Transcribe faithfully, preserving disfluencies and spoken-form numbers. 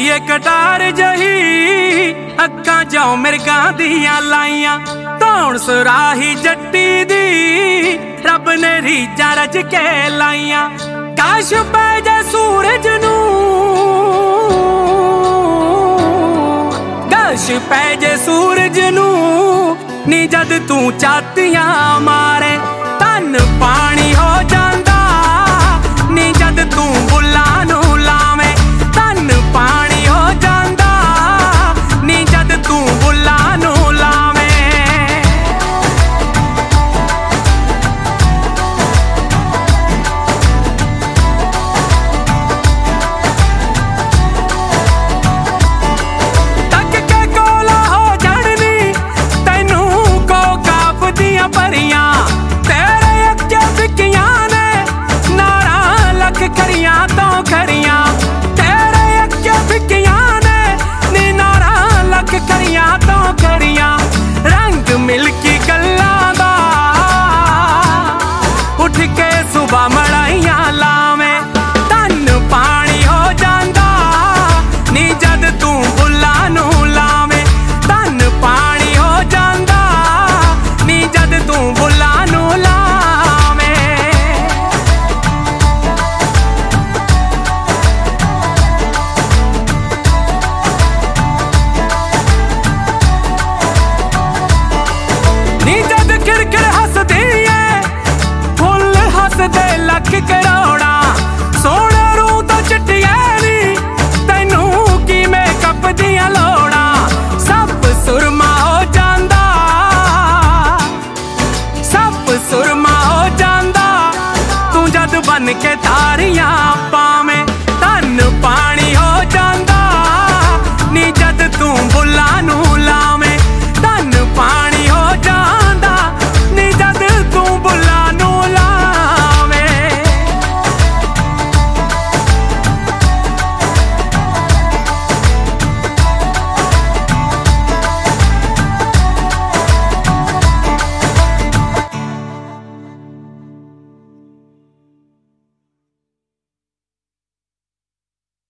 ਏ ਕਟਾਰ ਜਹੀ ਅੱਖਾਂ ਚੋਂ ਮਿਰਗਾਂ ਦੀਆਂ ਲਾਈਆਂ ਧੌਣ ਸੁਰਾਹੀ ਜੱਟੀ ਦੀ ਰੱਬ ਨੇ ਰੀਝਾਂ ਰਚ ਕੇ ਲਾਈਆਂ। ਕਾਸ਼ ਪੈ ਜੇ ਸੂਰਜ ਨੂੰ ਕਾਸ਼ ਪੈ ਜੇ ਸੂਰਜ ਨੂੰ ਨੀ ਜਦ ਤੂੰ ਚਾਤੀਆਂ ਮਾਰੇ ਧਨ ਪਾਣੀ ਹੋ ਜਾਂਦਾ ਨੀ ਜਦ ਤੂੰ ਬੁੱਲਾਂ ਨੂੰ ਲਾਵੇਂ ਧਨ ਪਾਣੀ ਹੋ ਜਾਂਦਾ ਨੀ ਜਦ ਤੂੰ ਬੁੱਲਾਂ ਨੂੰ ਲਾਵੇਂ। ਤੱਕ ਕੇ ਕੋਲਾ ਹੋ ਜਾਣਨੀ ਤੈਨੂੰ ਕੋ ਕਾਪ ਦੀਆਂ ਭਰੀਆਂ ਤੇਰੇ ਅੱਗੇ ਫਿੱਕੀਆਂ ਨੇ ਨਾਰਾਂ ਲੱਖ ਖਰੀਆਂ ਤੋਂ ਖਰੀਆਂ ਤੇਰੇ ਅੱਗੇ ਫਿੱਕੀਆਂ ਨੇ ਨੀ ਨਾਰਾਂ ਲੱਖ ਖਰੀਆਂ ਤੋਂ ਖਰੀਆਂ। ਰੰਗ ਮਿਲਕੀ ਗੱਲਾਂ ਦਾ ਉੱਠ ਕੇ ਸੁਬਾ ਮੜਾਈਆਂ ਲਾਵੇਂ ਧਨ ਪਾਣੀ ਹੋ ਜਾਂਦਾ ਨੀ ਜਦ ਤੂੰ ਬੁੱਲਾਂ ਨੂੰ ਲਾਵੇਂ ਧਨ ਪਾਣੀ ਹੋ ਜਾਂਦਾ ਨੀ ਜਦ ਤੂੰ ਬੁੱਲਾਂ ਨੂੰ ਲਾਵੇਂ। ਨੀ ਜਦ ਖਿੜਖਿੜ ਹੱਸਦੀ ਏ ਫੁੱਲ ਹੱਸਦੇ ਲੱਖ ਕਰੋੜਾਂ ਸੋਹਣੇ ਰੂਹ ਤੋਂ ਚਿੱਟੀਏ ਨੀ ਤੈਨੂੰ ਕੀ ਮੇਕਅਪ ਦੀਆਂ ਲੋੜਾਂ ਸਭ ਸੁਰਮਾ ਹੋ ਜਾਂਦਾ ਸਭ ਸੁਰਮਾ ਹੋ ਜਾਂਦਾ ਤੂੰ ਜਦ ਬਨ ਕੇ ਤਾਰੀਆਂ